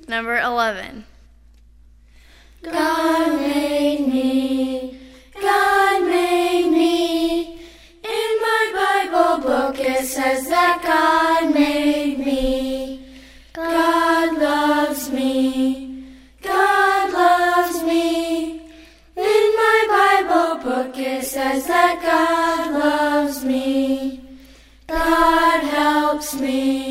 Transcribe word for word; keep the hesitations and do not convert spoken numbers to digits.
Number eleven. God made me, God made me. In my Bible book it says that God made me. God loves me, God loves me. In my Bible book it says that God loves me. God helps me.